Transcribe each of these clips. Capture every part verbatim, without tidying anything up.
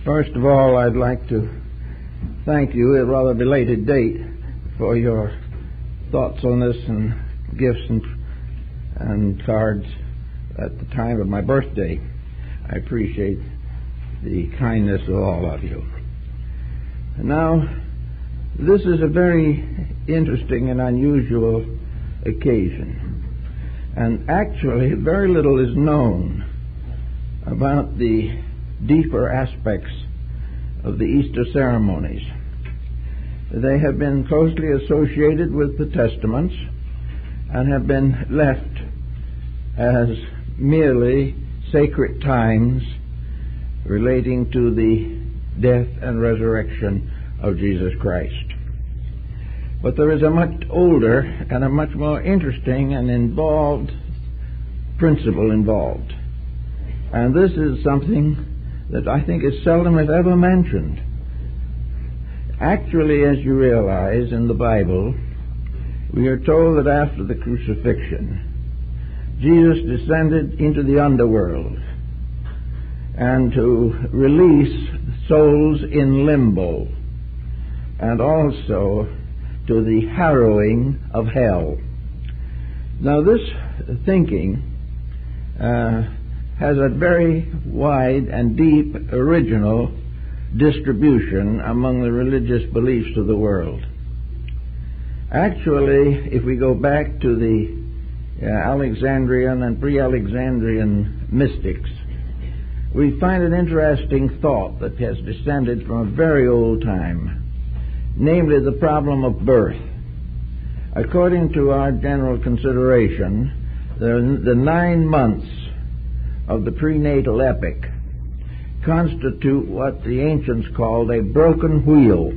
First of all, I'd like to thank you at a rather belated date for your thoughts on this and gifts and, and cards at the time of my birthday. I appreciate the kindness of all of you. Now, this is a very interesting and unusual occasion. And actually, very little is known about the deeper aspects of the Easter ceremonies. They have been closely associated with the Testaments and have been left as merely sacred times relating to the death and resurrection of Jesus Christ. But there is a much older and a much more interesting and involved principle involved. And this is something that I think is seldom if ever mentioned. Actually, as you realize in the Bible, we are told that after the crucifixion, Jesus descended into the underworld and to release souls in limbo, and also to the harrowing of hell. Now, this thinking uh, has a very wide and deep original distribution among the religious beliefs of the world. Actually, if we go back to the uh, Alexandrian and pre-Alexandrian mystics, we find an interesting thought that has descended from a very old time, namely the problem of birth. According to our general consideration, the, the nine months of the prenatal epoch constitute what the ancients called a broken wheel.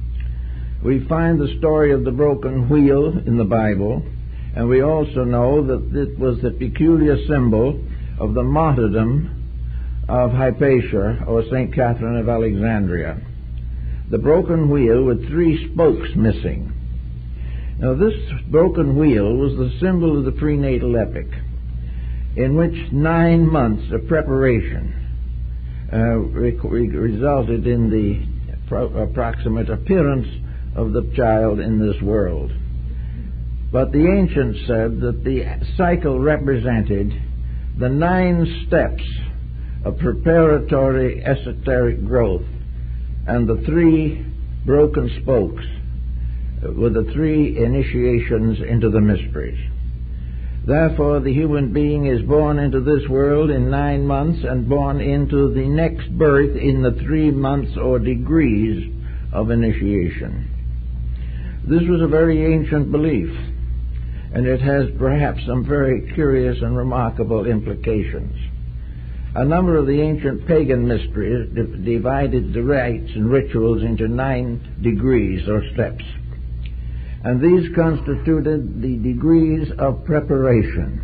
We find the story of the broken wheel in the Bible, and we also know that it was the peculiar symbol of the martyrdom of Hypatia, or Saint Catherine of Alexandria. The broken wheel with three spokes missing. Now, this broken wheel was the symbol of the prenatal epoch, in which nine months of preparation uh, re- re- resulted in the pro- approximate appearance of the child in this world. But the ancients said that the cycle represented the nine steps of preparatory esoteric growth, and the three broken spokes were the three initiations into the mysteries. Therefore, the human being is born into this world in nine months and born into the next birth in the three months or degrees of initiation. This was a very ancient belief, and it has perhaps some very curious and remarkable implications. A number of the ancient pagan mysteries d- divided the rites and rituals into nine degrees or steps. And these constituted the degrees of preparation.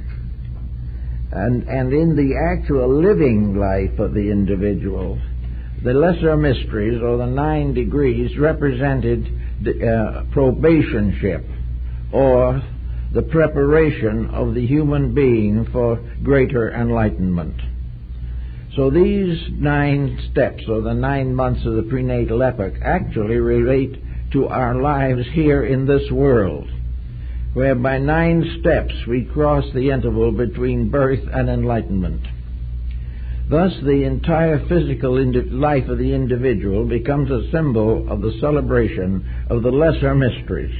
And, and in the actual living life of the individual, the lesser mysteries, or the nine degrees, represented the uh, probationship, or the preparation of the human being for greater enlightenment. So these nine steps, or the nine months of the prenatal epoch, actually relate to our lives here in this world, where by nine steps we cross the interval between birth and enlightenment. Thus, the entire physical indi- life of the individual becomes a symbol of the celebration of the lesser mysteries,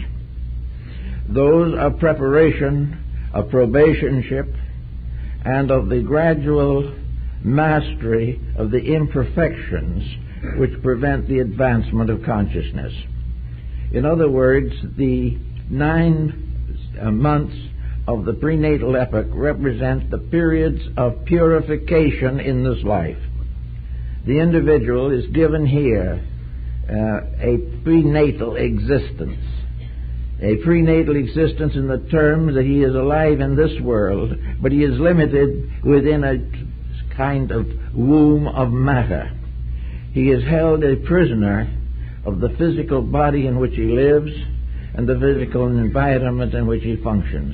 those of preparation, of probationship, and of the gradual mastery of the imperfections which prevent the advancement of consciousness. In other words, the nine uh, months of the prenatal epoch represent the periods of purification in this life. The individual is given here uh, a prenatal existence. A prenatal existence in the terms that he is alive in this world, but he is limited within a kind of womb of matter. He is held a prisoner of the physical body in which he lives and the physical environment in which he functions.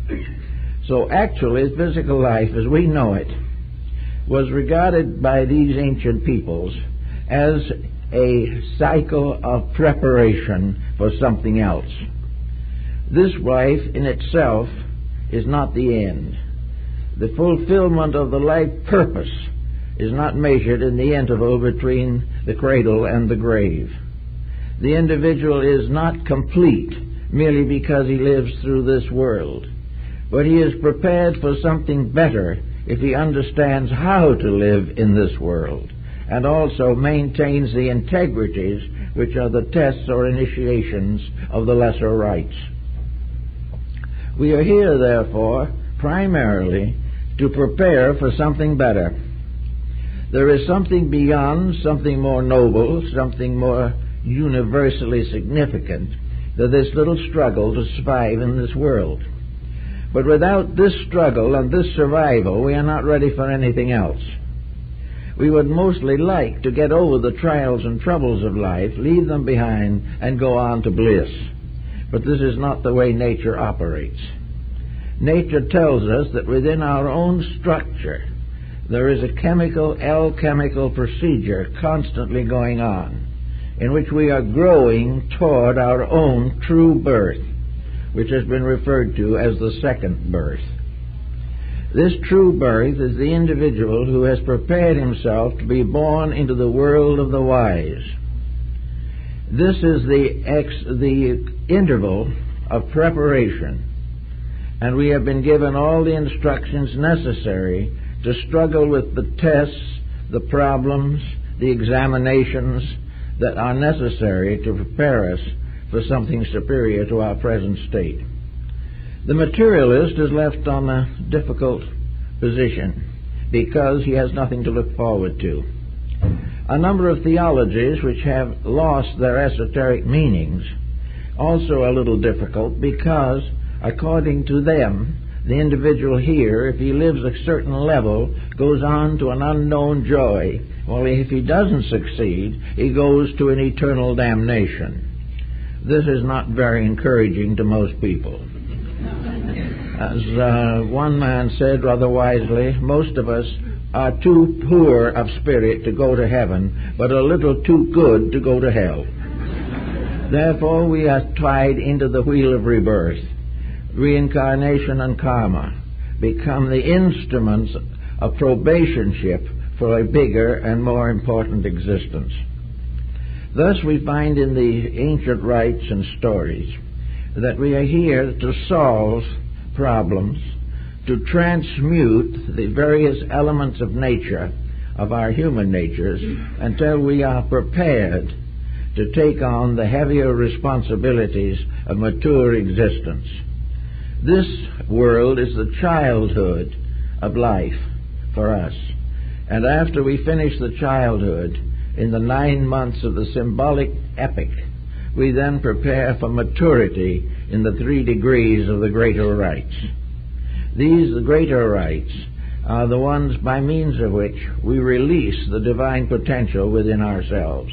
So actually, physical life as we know it was regarded by these ancient peoples as a cycle of preparation for something else. This life in itself is not the end. The fulfillment of the life purpose is not measured in the interval between the cradle and the grave. The individual is not complete merely because he lives through this world, but he is prepared for something better if he understands how to live in this world and also maintains the integrities which are the tests or initiations of the lesser rites. We are here, therefore, primarily to prepare for something better. There is something beyond, something more noble, something more universally significant than this little struggle to survive in this world. But without this struggle and this survival, we are not ready for anything else. We would mostly like to get over the trials and troubles of life, leave them behind, and go on to bliss. But this is not the way nature operates. Nature tells us that within our own structure there is a chemical, alchemical procedure constantly going on, in which we are growing toward our own true birth, which has been referred to as the second birth. This true birth is the individual who has prepared himself to be born into the world of the wise. This is the, ex, the interval of preparation, and we have been given all the instructions necessary to struggle with the tests, the problems, the examinations that are necessary to prepare us for something superior to our present state. The materialist is left on a difficult position because he has nothing to look forward to. A number of theologies which have lost their esoteric meanings also are a little difficult because, according to them, the individual here, if he lives a certain level, goes on to an unknown joy, while if he doesn't succeed, he goes to an eternal damnation. This is not very encouraging to most people. As uh, one man said rather wisely, most of us are too poor of spirit to go to heaven, but a little too good to go to hell. Therefore, we are tied into the wheel of rebirth. Reincarnation and karma become the instruments of probationship for a bigger and more important existence. Thus we find in the ancient rites and stories that we are here to solve problems, to transmute the various elements of nature, of our human natures, until we are prepared to take on the heavier responsibilities of mature existence. This world is the childhood of life for us. And after we finish the childhood, in the nine months of the symbolic epic, we then prepare for maturity in the three degrees of the greater rites. These, the greater rites, are the ones by means of which we release the divine potential within ourselves.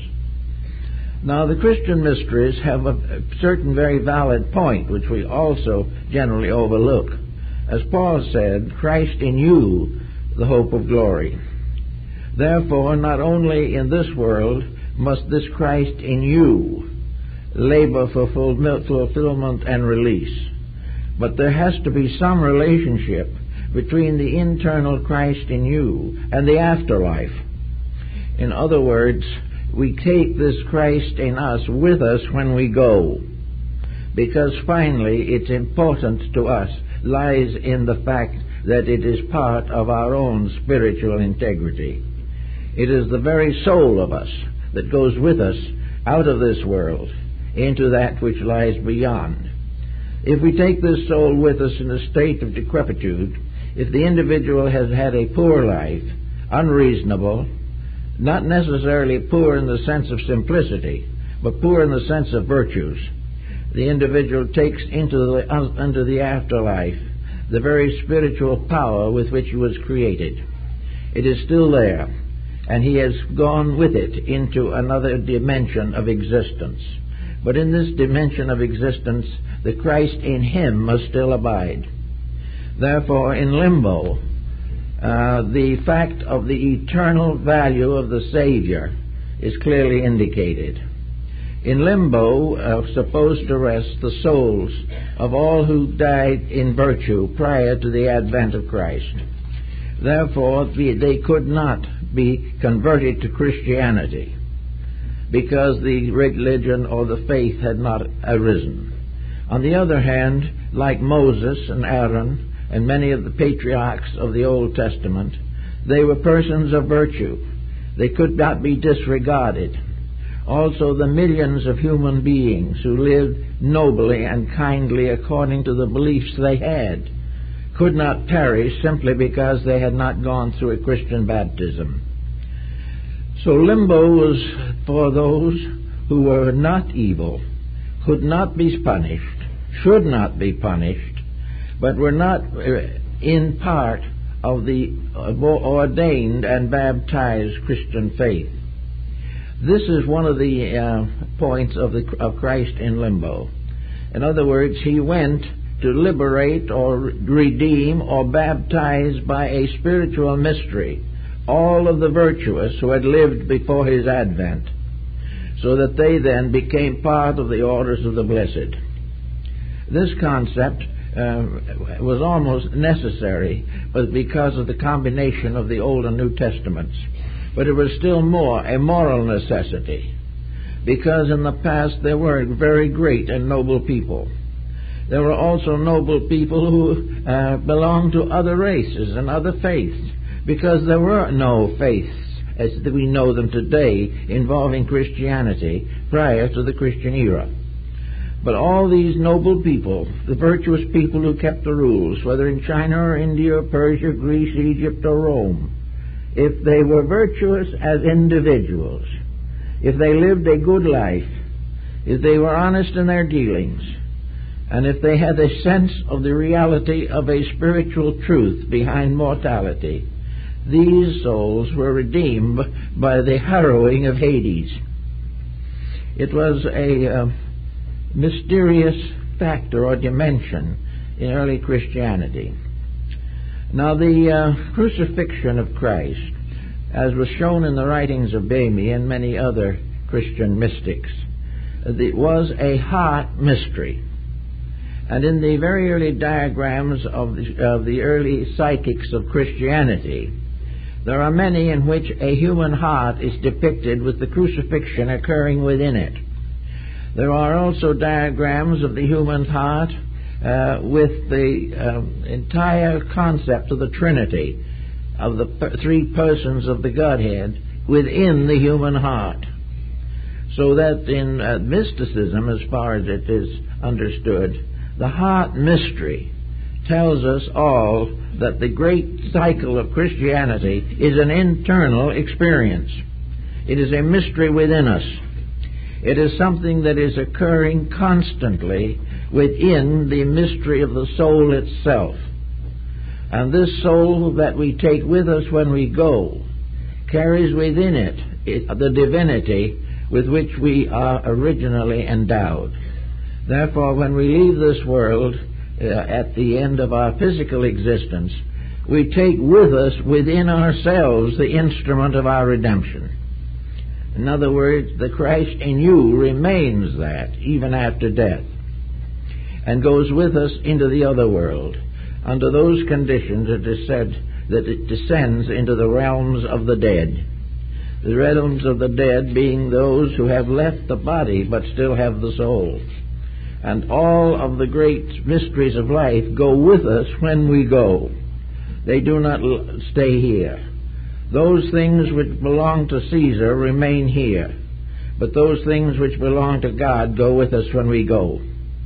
Now, the Christian mysteries have a certain very valid point, which we also generally overlook. As Paul said, Christ in you, the hope of glory. Therefore, not only in this world must this Christ in you labor for fulfillment and release, but there has to be some relationship between the internal Christ in you and the afterlife. In other words, we take this Christ in us with us when we go, because finally its importance to us lies in the fact that it is part of our own spiritual integrity. It is the very soul of us that goes with us out of this world into that which lies beyond. If we take this soul with us in a state of decrepitude, if the individual has had a poor life, unreasonable, not necessarily poor in the sense of simplicity, but poor in the sense of virtues, the individual takes into the, uh, into the afterlife the very spiritual power with which he was created. It is still there, and he has gone with it into another dimension of existence. But in this dimension of existence, the Christ in him must still abide. Therefore, in limbo, Uh, the fact of the eternal value of the Savior is clearly indicated. In limbo are supposed to rest the souls of all who died in virtue prior to the advent of Christ. Therefore, they could not be converted to Christianity because the religion or the faith had not arisen. On the other hand, like Moses and Aaron and many of the patriarchs of the Old Testament, they were persons of virtue. They could not be disregarded. Also, the millions of human beings who lived nobly and kindly according to the beliefs they had could not perish simply because they had not gone through a Christian baptism. So limbo was for those who were not evil, could not be punished, should not be punished, but were not in part of the ordained and baptized Christian faith. This is one of the uh, points of, the, of Christ in limbo. In other words, he went to liberate or redeem or baptize by a spiritual mystery all of the virtuous who had lived before his advent, so that they then became part of the orders of the blessed. This concept uh, was almost necessary, but because of the combination of the Old and New Testaments. But it was still more a moral necessity, because in the past there were very great and noble people. There were also noble people who uh, belonged to other races and other faiths, because there were no faiths as we know them today involving Christianity prior to the Christian era. But all these noble people, the virtuous people who kept the rules, whether in China or India or Persia, Greece, Egypt or Rome, if they were virtuous as individuals, if they lived a good life, if they were honest in their dealings, and if they had a sense of the reality of a spiritual truth behind mortality, these souls were redeemed by the harrowing of Hades. It was a uh, mysterious factor or dimension in early Christianity. Now, the uh, crucifixion of Christ, as was shown in the writings of Bamy and many other Christian mystics, it was a heart mystery. And in the very early diagrams of the, of the early psychics of Christianity, there are many in which a human heart is depicted with the crucifixion occurring within it. There are also diagrams of the human heart uh, with the uh, entire concept of the Trinity, of the per- three persons of the Godhead within the human heart. So that in uh, mysticism, as far as it is understood, the heart mystery tells us all that the great cycle of Christianity is an internal experience. It is a mystery within us. It is something that is occurring constantly within the mystery of the soul itself. And this soul that we take with us when we go carries within it, it the divinity with which we are originally endowed. Therefore, when we leave this world uh, at the end of our physical existence, we take with us within ourselves the instrument of our redemption. In other words, the Christ in you remains that even after death, and goes with us into the other world. Under those conditions, it is said that it descends into the realms of the dead. The realms of the dead being those who have left the body but still have the soul. And all of the great mysteries of life go with us when we go. They do not l- stay here. Those things which belong to Caesar remain here, but those things which belong to God go with us when we go.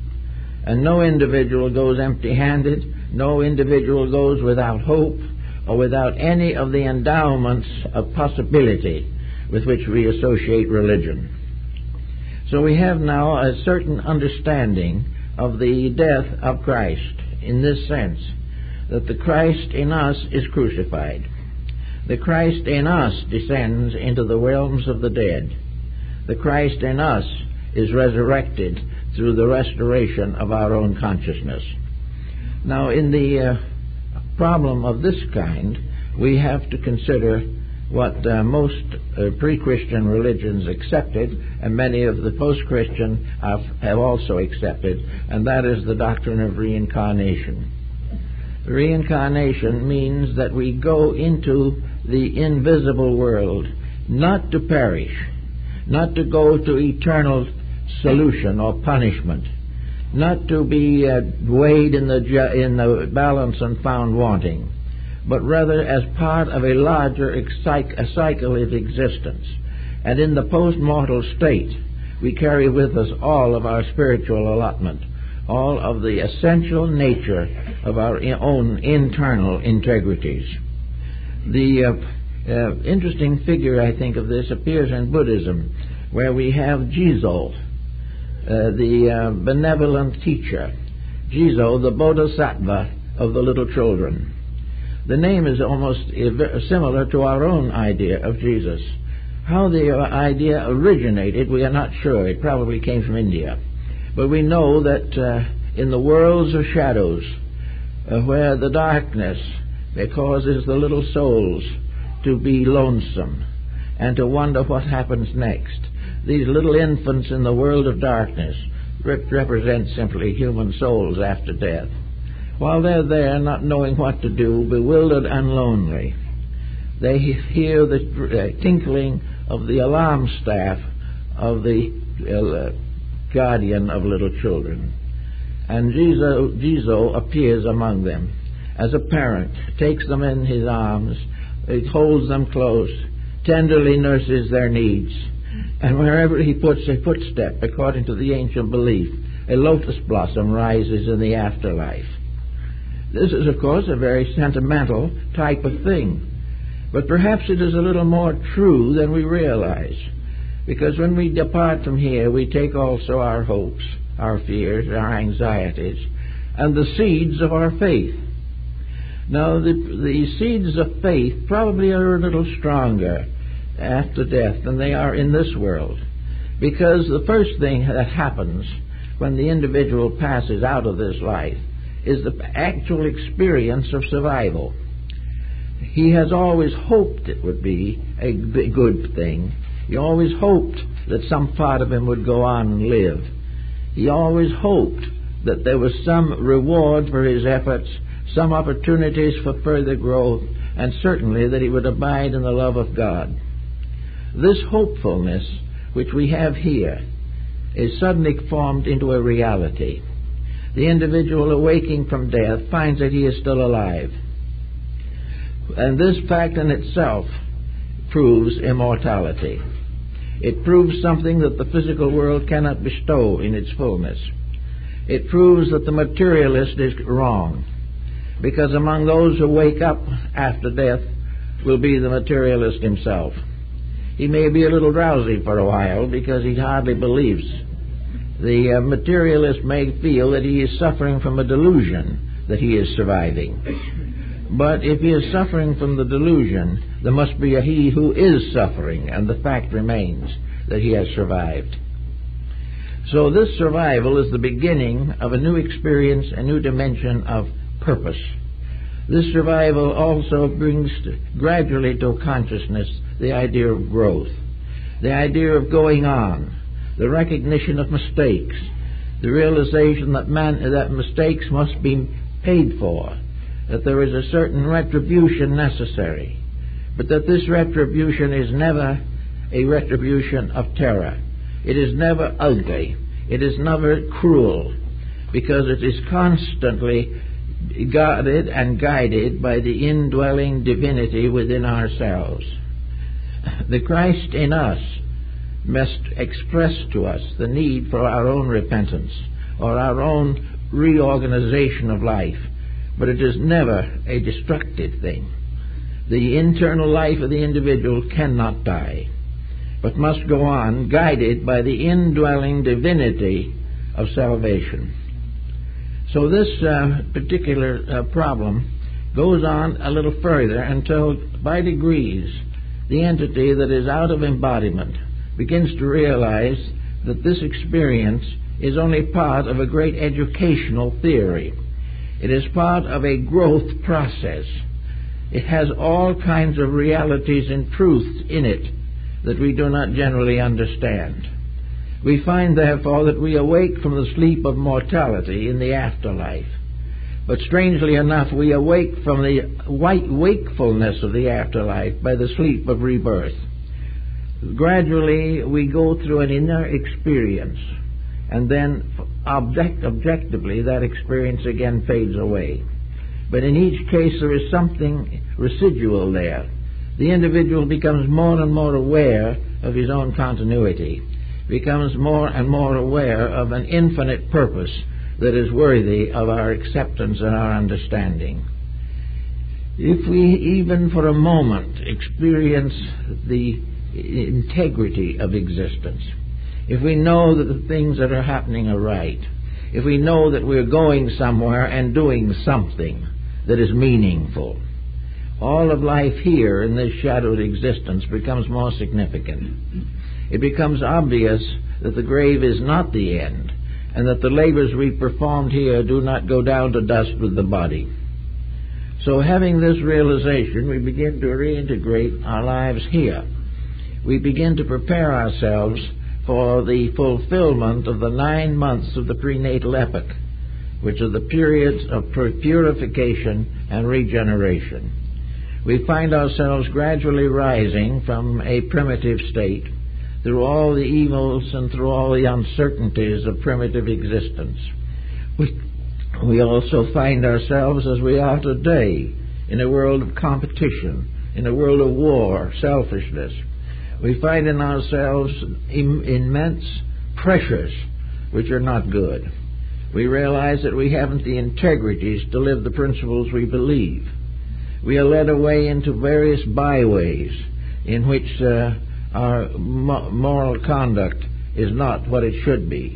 And no individual goes empty-handed. No individual goes without hope or without any of the endowments of possibility with which we associate religion. So we have now a certain understanding of the death of Christ in this sense, that the Christ in us is crucified. The Christ in us descends into the realms of the dead. The Christ in us is resurrected through the restoration of our own consciousness. Now, in the uh, problem of this kind, we have to consider what uh, most uh, pre-Christian religions accepted, and many of the post-Christian have, have also accepted, and that is the doctrine of reincarnation. Reincarnation means that we go into the invisible world, not to perish, not to go to eternal solution or punishment, not to be uh, weighed in the, ju- in the balance and found wanting, but rather as part of a larger ex- a cycle of existence. And in the post-mortal state, we carry with us all of our spiritual allotment, all of the essential nature of our own internal integrities. The uh, uh, interesting figure, I think, of this appears in Buddhism, where we have Jizo, uh, the uh, benevolent teacher. Jizo, the bodhisattva of the little children. The name is almost similar to our own idea of Jesus. How the idea originated, we are not sure. It probably came from India. But we know that uh, in the worlds of shadows, uh, where the darkness causes the little souls to be lonesome and to wonder what happens next, these little infants in the world of darkness rep- represent simply human souls after death. While they're there, not knowing what to do, bewildered and lonely, they hear the uh, tinkling of the alarm staff of the uh, guardian of little children. And Jizo, Jizo appears among them as a parent, takes them in his arms, he holds them close, tenderly nurses their needs, and wherever he puts a footstep, according to the ancient belief, a lotus blossom rises in the afterlife. This is, of course, a very sentimental type of thing, but perhaps it is a little more true than we realize, because when we depart from here, we take also our hopes, our fears, our anxieties, and the seeds of our faith. Now, the, the seeds of faith probably are a little stronger after death than they are in this world, because the first thing that happens when the individual passes out of this life is the actual experience of survival. He has always hoped it would be a good thing. He always hoped that some part of him would go on and live. He always hoped that there was some reward for his efforts, some opportunities for further growth, and certainly that he would abide in the love of God. This hopefulness, which we have here, is suddenly formed into a reality. The individual awaking from death finds that he is still alive. And this fact in itself proves immortality. It proves something that the physical world cannot bestow in its fullness. It proves that the materialist is wrong, because among those who wake up after death will be the materialist himself. He may be a little drowsy for a while because he hardly believes. The uh, materialist may feel that he is suffering from a delusion that he is surviving. But if he is suffering from the delusion, there must be a he who is suffering, and the fact remains that he has survived. So this survival is the beginning of a new experience, a new dimension of purpose. This survival also brings gradually to consciousness the idea of growth, the idea of going on, the recognition of mistakes, the realization that man, that mistakes must be paid for, that there is a certain retribution necessary, but that this retribution is never a retribution of terror. It is never ugly. It is never cruel, because it is constantly guarded and guided by the indwelling divinity within ourselves. The Christ in us must express to us the need for our own repentance or our own reorganization of life, but it is never a destructive thing. The internal life of the individual cannot die, but must go on, guided by the indwelling divinity of salvation. So this uh, particular uh, problem goes on a little further until, by degrees, the entity that is out of embodiment begins to realize that this experience is only part of a great educational theory. It is part of a growth process. It has all kinds of realities and truths in it that we do not generally understand. We find, therefore, that we awake from the sleep of mortality in the afterlife. But strangely enough, we awake from the white wakefulness of the afterlife by the sleep of rebirth. Gradually, we go through an inner experience, and then object, objectively, that experience again fades away. But in each case, there is something residual there. The individual becomes more and more aware of his own continuity, becomes more and more aware of an infinite purpose that is worthy of our acceptance and our understanding. If we even for a moment experience the integrity of existence, if we know that the things that are happening are right, if we know that we're going somewhere and doing something that is meaningful, all of life here in this shadowed existence becomes more significant. It becomes obvious that the grave is not the end, and that the labors we performed here do not go down to dust with the body. So having this realization, we begin to reintegrate our lives here. We begin to prepare ourselves for the fulfillment of the nine months of the prenatal epoch, which are the periods of purification and regeneration. We find ourselves gradually rising from a primitive state through all the evils and through all the uncertainties of primitive existence. We, we also find ourselves, as we are today, in a world of competition, in a world of war, selfishness. We find in ourselves im- immense pressures which are not good. We realize that we haven't the integrities to live the principles we believe. We are led away into various byways in which uh, our mo- moral conduct is not what it should be.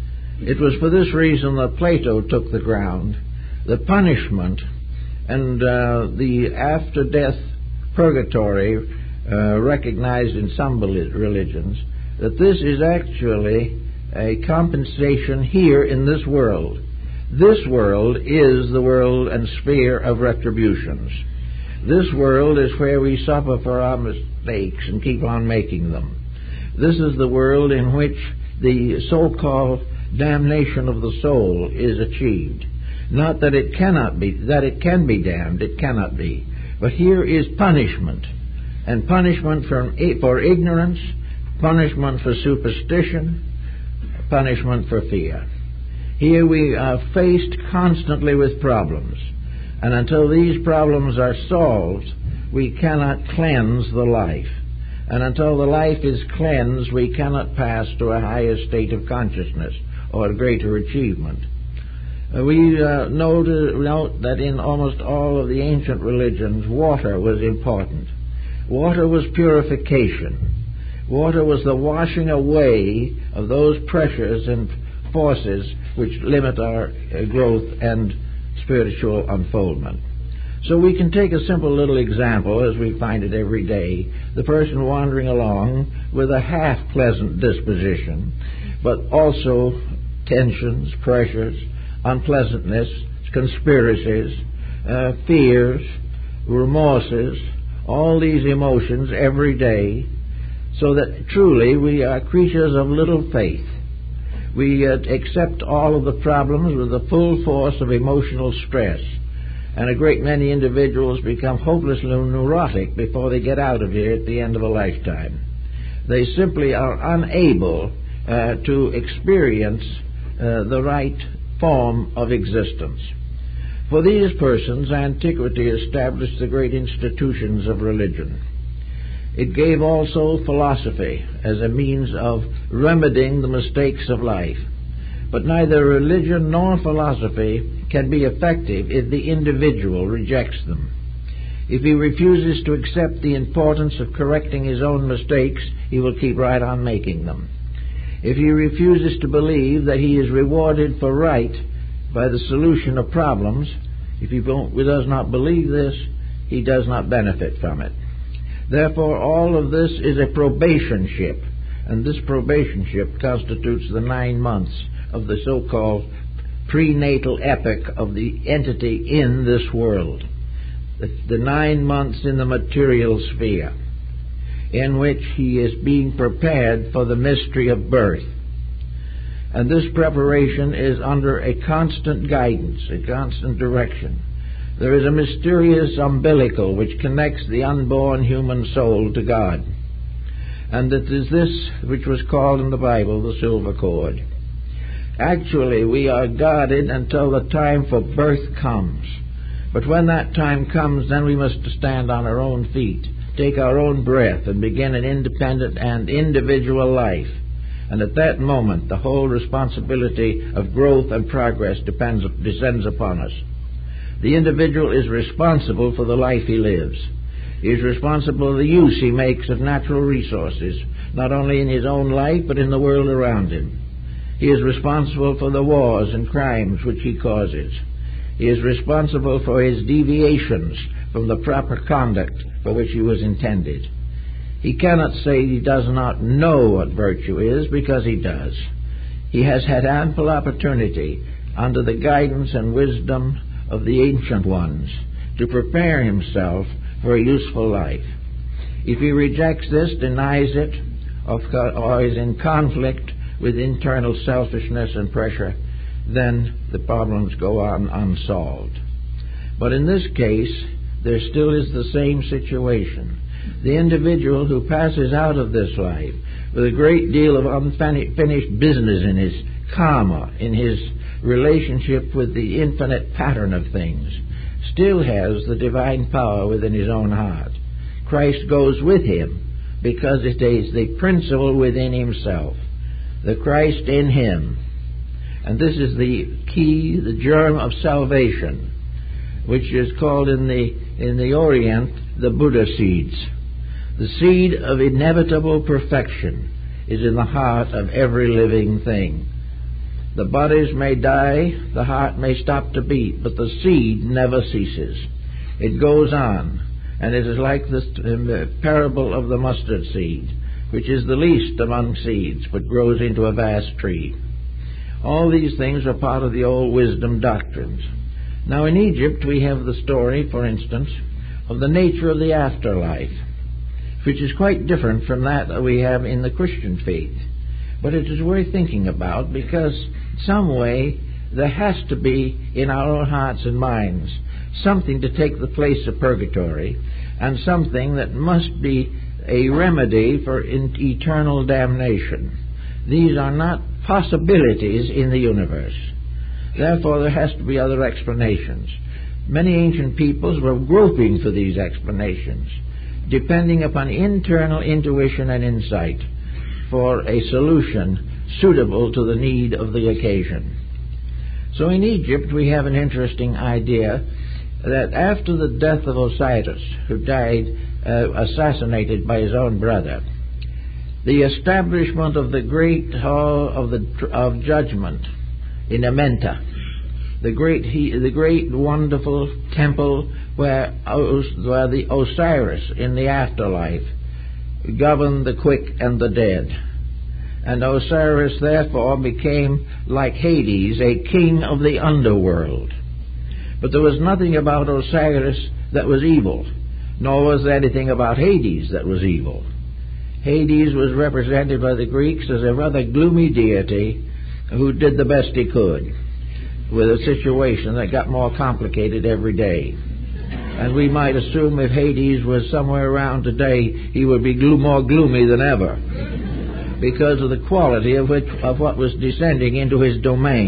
It was for this reason that Plato took the ground. The punishment and uh, the after-death purgatory uh, recognized in some religions, that this is actually a compensation here in this world. This world is the world and sphere of retributions. This world is where we suffer for our mistakes and keep on making them. This is the world in which the so-called damnation of the soul is achieved. Not that it cannot be, that it can be damned, it cannot be. But here is punishment, and punishment for, for ignorance, punishment for superstition, punishment for fear. Here we are faced constantly with problems, and until these problems are solved, we cannot cleanse the life. And until the life is cleansed, we cannot pass to a higher state of consciousness or greater achievement. Uh, we uh, note, note that in almost all of the ancient religions, water was important. Water was purification. Water was the washing away of those pressures and forces which limit our uh, growth and spiritual unfoldment. So we can take a simple little example, as we find it every day, the person wandering along with a half-pleasant disposition, but also tensions, pressures, unpleasantness, conspiracies, uh, fears, remorses, all these emotions every day, so that truly we are creatures of little faith. We uh, accept all of the problems with the full force of emotional stress. And a great many individuals become hopelessly neurotic before they get out of here at the end of a lifetime. They simply are unable uh, to experience uh, the right form of existence. For these persons, antiquity established the great institutions of religion. It gave also philosophy as a means of remedying the mistakes of life. But neither religion nor philosophy can be effective if the individual rejects them. If he refuses to accept the importance of correcting his own mistakes, he will keep right on making them. If he refuses to believe that he is rewarded for right by the solution of problems, if he does not believe this, he does not benefit from it. Therefore, all of this is a probationship, and this probationship constitutes the nine months of the so-called prenatal epoch of the entity in this world. the, the nine months in the material sphere, in which he is being prepared for the mystery of birth. And this preparation is under a constant guidance, a constant direction. There is a mysterious umbilical which connects the unborn human soul to God. And it is this which was called in the Bible the silver cord. Actually, we are guarded until the time for birth comes. But when that time comes, then we must stand on our own feet, take our own breath, and begin an independent and individual life. And at that moment, the whole responsibility of growth and progress depends, descends upon us. The individual is responsible for the life he lives. He is responsible for the use he makes of natural resources, not only in his own life, but in the world around him. He is responsible for the wars and crimes which he causes. He is responsible for his deviations from the proper conduct for which he was intended. He cannot say he does not know what virtue is, because he does. He has had ample opportunity, under the guidance and wisdom of the ancient ones, to prepare himself for a useful life. If he rejects this, denies it, or is in conflict with internal selfishness and pressure, then the problems go on unsolved. But in this case, there still is the same situation. The individual who passes out of this life with a great deal of unfinished business in his karma, in his relationship with the infinite pattern of things, still has the divine power within his own heart. Christ goes with him because it is the principle within himself, the Christ in him. And this is the key, the germ of salvation, which is called in the in the Orient the Buddha seeds. The seed of inevitable perfection is in the heart of every living thing. The bodies may die, the heart may stop to beat, but the seed never ceases. It goes on, and it is like this the parable of the mustard seed, which is the least among seeds, but grows into a vast tree. All these things are part of the old wisdom doctrines. Now in Egypt we have the story, for instance, of the nature of the afterlife, which is quite different from that that we have in the Christian faith. But it is worth thinking about, because some way there has to be in our own hearts and minds something to take the place of purgatory, and something that must be a remedy for in eternal damnation. These are not possibilities in the universe. Therefore, there has to be other explanations. Many ancient peoples were groping for these explanations, depending upon internal intuition and insight for a solution suitable to the need of the occasion. So in Egypt we have an interesting idea that after the death of Osiris, who died uh, assassinated by his own brother, the establishment of the great hall of the of judgment in Amenta, the great he, the great wonderful temple where where the Osiris in the afterlife governed the quick and the dead. And Osiris therefore became, like Hades, a king of the underworld. But there was nothing about Osiris that was evil, nor was there anything about Hades that was evil. Hades was represented by the Greeks as a rather gloomy deity who did the best he could with a situation that got more complicated every day. And we might assume if Hades was somewhere around today, he would be glo- more gloomy than ever, because of the quality of, which, of what was descending into his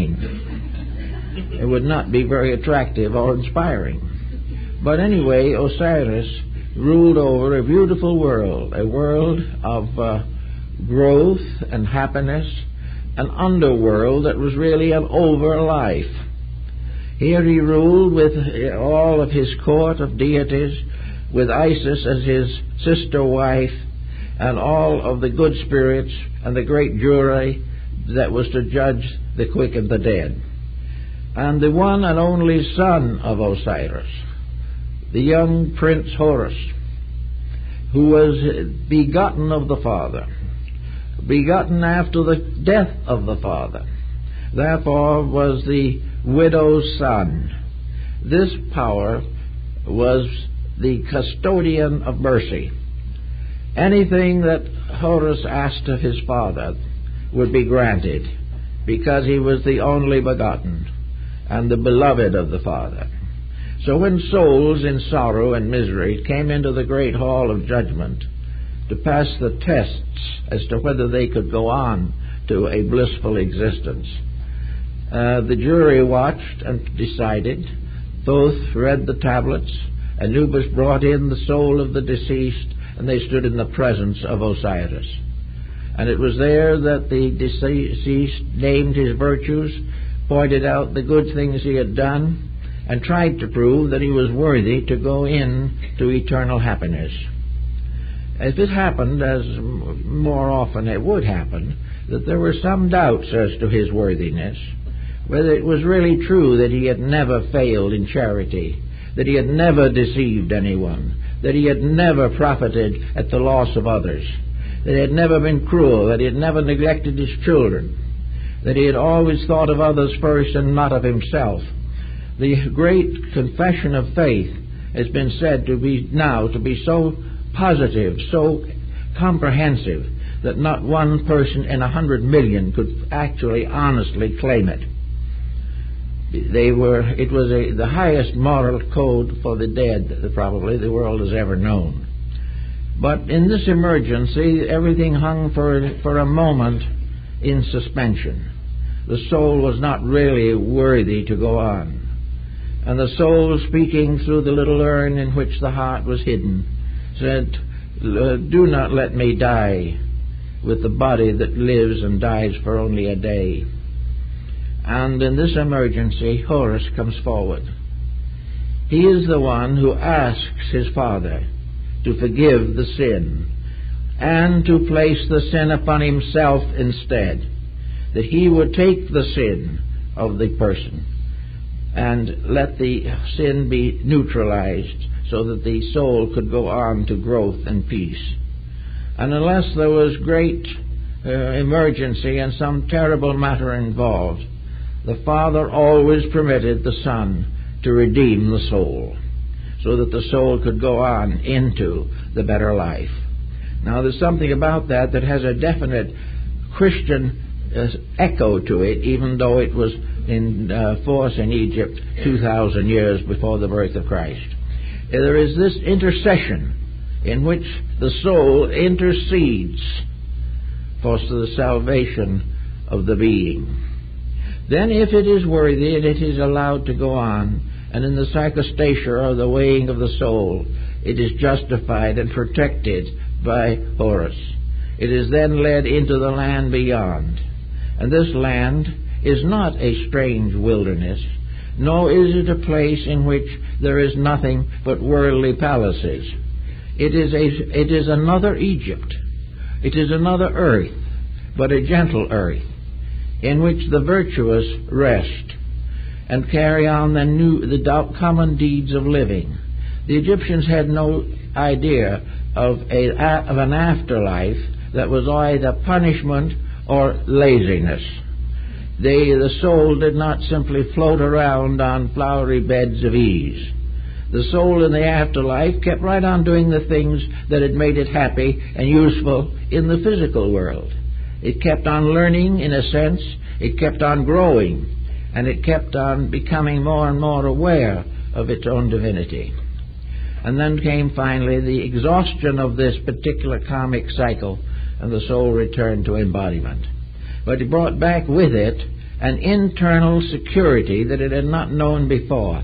domain. It would not be very attractive or inspiring. But anyway, Osiris ruled over a beautiful world, a world of uh, growth and happiness, an underworld that was really an over life. Here he ruled with all of his court of deities, with Isis as his sister wife, and all of the good spirits and the great jury that was to judge the quick and the dead. And the one and only son of Osiris, the young Prince Horus, who was begotten of the father, begotten after the death of the father, therefore was the widow's son. This power was the custodian of mercy. Anything that Horus asked of his father would be granted, because he was the only begotten and the beloved of the Father. So when souls in sorrow and misery came into the great hall of judgment to pass the tests as to whether they could go on to a blissful existence, uh, the jury watched and decided. Thoth read the tablets. Anubis brought in the soul of the deceased, and they stood in the presence of Osiris. And it was there that the deceased named his virtues, pointed out the good things he had done, and tried to prove that he was worthy to go in to eternal happiness. If it happened, as more often it would happen, that there were some doubts as to his worthiness, whether it was really true that he had never failed in charity, that he had never deceived anyone, that he had never profited at the loss of others, that he had never been cruel, that he had never neglected his children, that he had always thought of others first and not of himself. The great confession of faith has been said to be now to be so positive, so comprehensive, that not one person in a hundred million could actually honestly claim it. They were, it was a, the highest moral code for the dead that probably the world has ever known. But in this emergency, everything hung for, for a moment in suspension. The soul was not really worthy to go on. And the soul, speaking through the little urn in which the heart was hidden, said, "Do not let me die with the body that lives and dies for only a day." And in this emergency, Horus comes forward. He is the one who asks his father to forgive the sin and to place the sin upon himself instead, that he would take the sin of the person and let the sin be neutralized so that the soul could go on to growth and peace. And unless there was great uh, emergency and some terrible matter involved, the Father always permitted the Son to redeem the soul so that the soul could go on into the better life. Now, there's something about that that has a definite Christian uh, echo to it, even though it was in uh, force in Egypt two thousand years before the birth of Christ. There is this intercession in which the soul intercedes for the salvation of the being. Then, if it is worthy and it is allowed to go on, and in the psychostasia, or the weighing of the soul, it is justified and protected by Horus, it is then led into the land beyond. And this land is not a strange wilderness, nor is it a place in which there is nothing but worldly palaces. It is a, it is another Egypt. It is another earth, but a gentle earth, in which the virtuous rest and carry on the new, the common deeds of living. The Egyptians had no idea of, a, of an afterlife that was either punishment or laziness. They, the soul did not simply float around on flowery beds of ease. The soul in the afterlife kept right on doing the things that had made it happy and useful in the physical world. It kept on learning, in a sense. It kept on growing. And it kept on becoming more and more aware of its own divinity. And then came finally the exhaustion of this particular karmic cycle, and the soul returned to embodiment. But it brought back with it an internal security that it had not known before.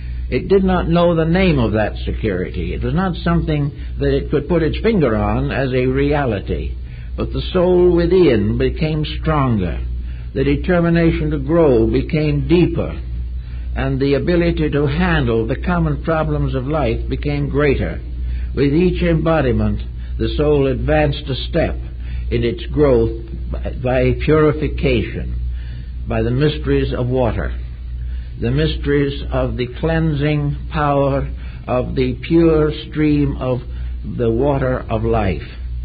It did not know the name of that security. It was not something that it could put its finger on as a reality. But the soul within became stronger. The determination to grow became deeper. And the ability to handle the common problems of life became greater. With each embodiment, the soul advanced a step in its growth by purification, by the mysteries of water, the mysteries of the cleansing power of the pure stream of the water of life,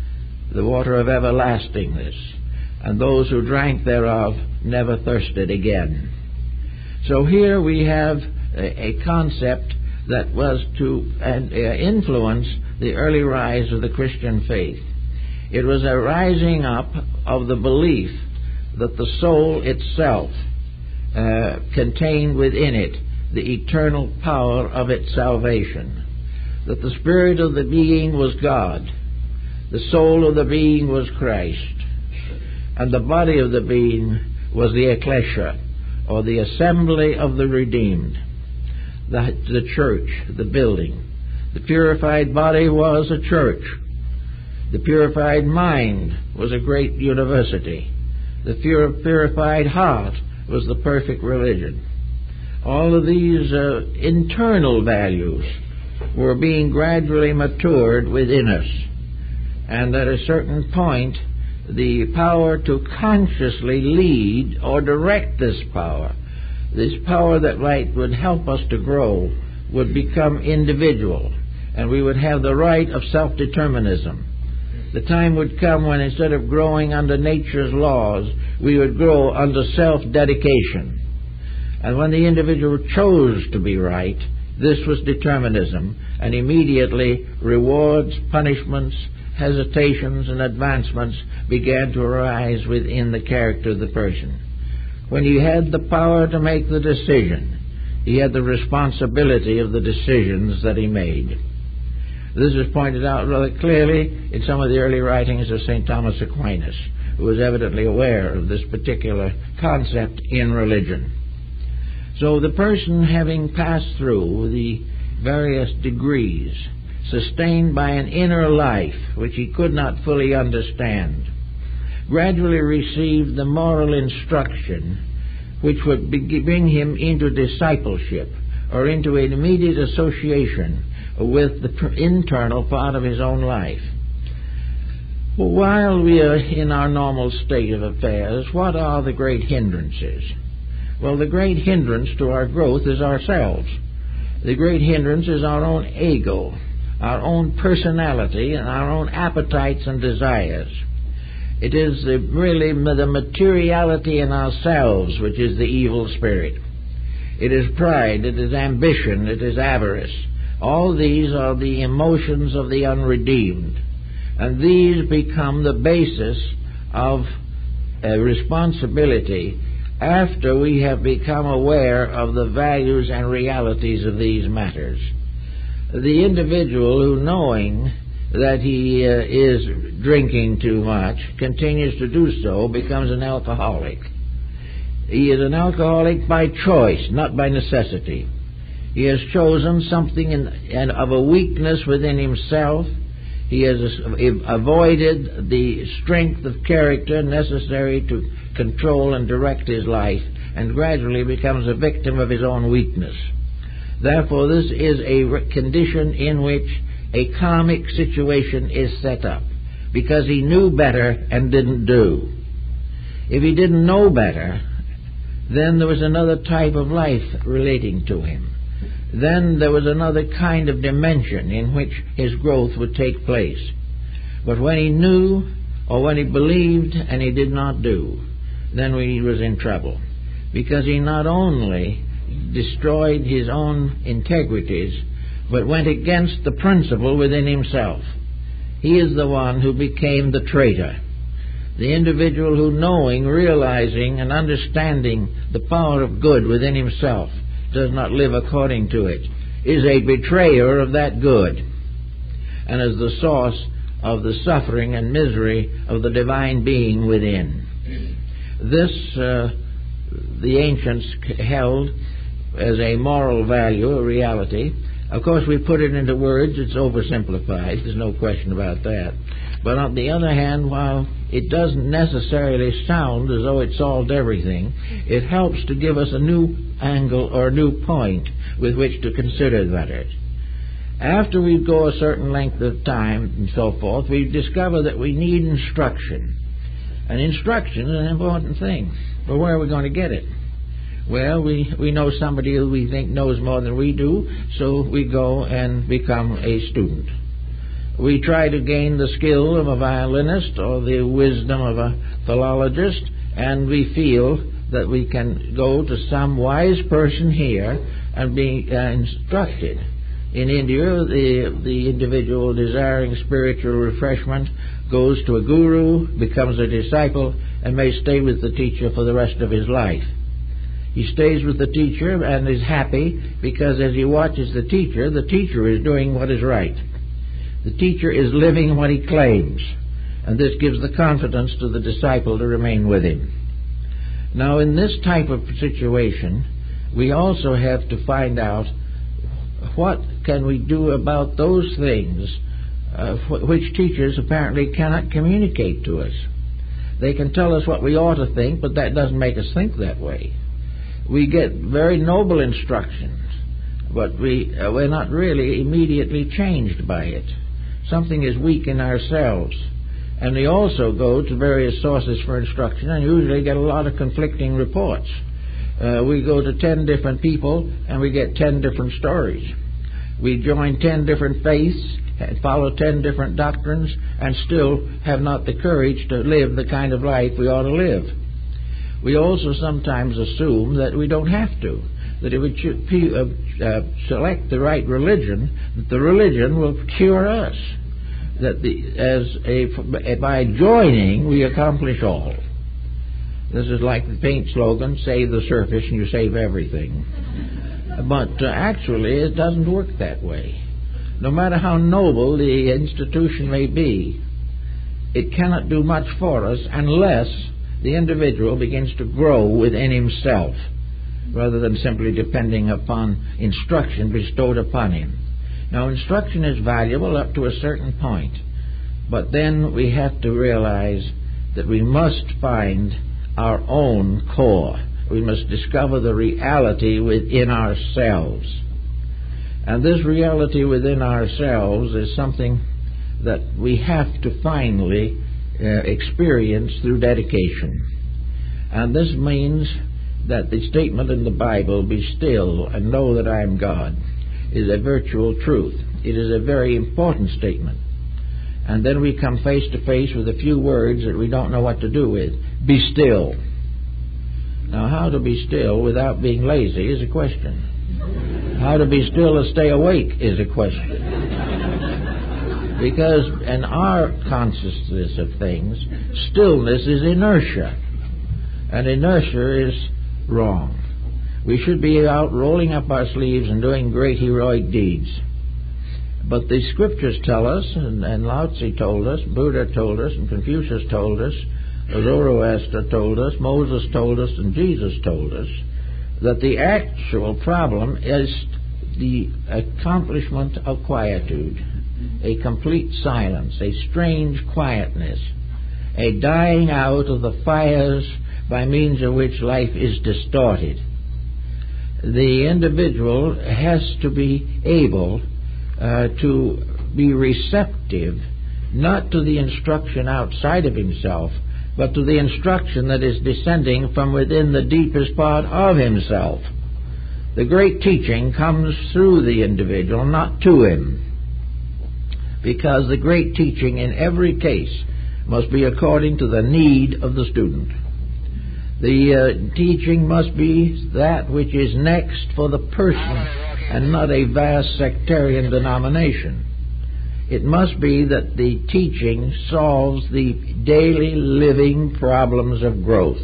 the water of everlastingness, and those who drank thereof never thirsted again. So here we have a, a concept that was to uh, influence the early rise of the Christian faith. It was a rising up of the belief that the soul itself uh, contained within it the eternal power of its salvation, that the spirit of the being was God, the soul of the being was Christ, and the body of the being was the ecclesia, or the assembly of the redeemed, the, the church, the building. The purified body was a church. The purified mind was a great university. The pure, purified heart was the perfect religion. All of these uh, internal values were being gradually matured within us. And at a certain point, the power to consciously lead or direct this power, this power that might would help us to grow, would become individual, and we would have the right of self-determinism. The time would come when instead of growing under nature's laws, we would grow under self-dedication. And when the individual chose to be right, this was determinism, and immediately rewards, punishments, hesitations, and advancements began to arise within the character of the person. When he had the power to make the decision, he had the responsibility of the decisions that he made. This is pointed out rather clearly in some of the early writings of Saint Thomas Aquinas, who was evidently aware of this particular concept in religion. So the person, having passed through the various degrees, sustained by an inner life which he could not fully understand, gradually received the moral instruction which would bring him into discipleship or into an immediate association with the internal part of his own life. While we are in our normal state of affairs, what are the great hindrances? Well, the great hindrance to our growth is ourselves. The great hindrance is our own ego, our own personality, and our own appetites and desires. It is the, really the materiality in ourselves which is the evil spirit. It is pride, it is ambition, it is avarice. All these are the emotions of the unredeemed, and these become the basis of a responsibility after we have become aware of the values and realities of these matters. The individual who, knowing that he uh, is drinking too much, continues to do so, becomes an alcoholic. He is an alcoholic by choice, not by necessity. He has chosen something in, in, of a weakness within himself. He has avoided the strength of character necessary to control and direct his life, and gradually becomes a victim of his own weakness. Therefore, this is a condition in which a karmic situation is set up, because he knew better and didn't do. If he didn't know better, then there was another type of life relating to him. Then there was another kind of dimension in which his growth would take place. But when he knew, or when he believed and he did not do, then he was in trouble, because he not only destroyed his own integrities, but went against the principle within himself. He is the one who became the traitor. The individual who, knowing, realizing, and understanding the power of good within himself, does not live according to it, is a betrayer of that good, and is the source of the suffering and misery of the divine being within. This uh, the ancients held as a moral value, a reality. Of course, we put it into words, it's oversimplified, there's no question about that. But on the other hand, while it doesn't necessarily sound as though it solved everything, it helps to give us a new angle or a new point with which to consider matters. After we go a certain length of time and so forth, we discover that we need instruction. And instruction is an important thing. But where are we going to get it? Well, we, we know somebody who we think knows more than we do, so we go and become a student. We try to gain the skill of a violinist or the wisdom of a philologist, and we feel that we can go to some wise person here and be uh, instructed. In India, the, the individual desiring spiritual refreshment goes to a guru, becomes a disciple, and may stay with the teacher for the rest of his life. He stays with the teacher and is happy because as he watches the teacher, the teacher is doing what is right. The teacher is living what he claims, and this gives the confidence to the disciple to remain with him. Now, in this type of situation, we also have to find out what can we do about those things uh, which teachers apparently cannot communicate to us. They can tell us what we ought to think, but that doesn't make us think that way. We get very noble instructions, but we, uh, we're not really immediately changed by it. Something is weak in ourselves. And we also go to various sources for instruction and usually get a lot of conflicting reports. Uh, we go to ten different people and we get ten different stories. We join ten different faiths, follow ten different doctrines, and still have not the courage to live the kind of life we ought to live. We also sometimes assume that we don't have to, that if we cho- uh, select the right religion, that the religion will cure us, that the, as a, by joining we accomplish all. This is like the paint slogan, save the surface and you save everything. But uh, actually it doesn't work that way. No matter how noble the institution may be, it cannot do much for us unless the individual begins to grow within himself, rather than simply depending upon instruction bestowed upon him. Now, instruction is valuable up to a certain point, but then we have to realize that we must find our own core. We must discover the reality within ourselves. And this reality within ourselves is something that we have to finally uh, experience through dedication. And this means that the statement in the Bible, "Be still and know that I am God," is a virtual truth. It is a very important statement. And then we come face to face with a few words that we don't know what to do with. Be still. Now, how to be still without being lazy is a question. How to be still and stay awake is a question. Because in our consciousness of things, stillness is inertia. And inertia is wrong. We should be out rolling up our sleeves and doing great heroic deeds. But the scriptures tell us, and, and Lao Tzu told us, Buddha told us, and Confucius told us, Zoroaster told us, Moses told us, and Jesus told us, that the actual problem is the accomplishment of quietude, a complete silence, a strange quietness, a dying out of the fires by means of which life is distorted. The individual has to be able uh, to be receptive, not to the instruction outside of himself, but to the instruction that is descending from within the deepest part of himself. The great teaching comes through the individual, not to him, because the great teaching in every case must be according to the need of the student. The uh, teaching must be that which is next for the person and not a vast sectarian denomination. It must be that the teaching solves the daily living problems of growth.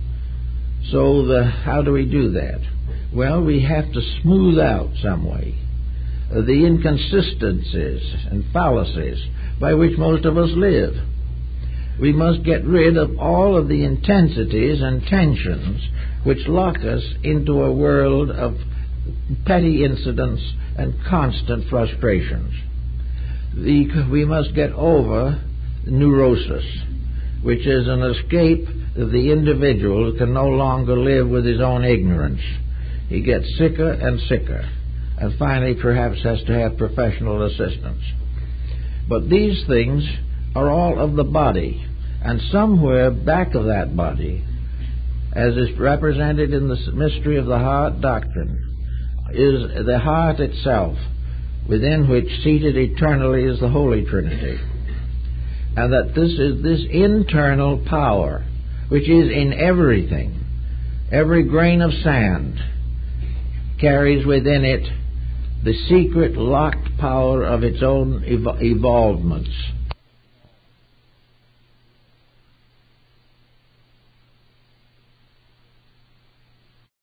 So the, how do we do that? Well, we have to smooth out some way uh, the inconsistencies and fallacies by which most of us live. We must get rid of all of the intensities and tensions which lock us into a world of petty incidents and constant frustrations. The, we must get over neurosis, which is an escape of the individual who can no longer live with his own ignorance. He gets sicker and sicker, and finally perhaps has to have professional assistance. But these things are all of the body, and somewhere back of that body, as is represented in the mystery of the heart doctrine, is the heart itself, within which seated eternally is the Holy Trinity. And that this is this internal power, which is in everything, every grain of sand, carries within it the secret locked power of its own ev- evolvements.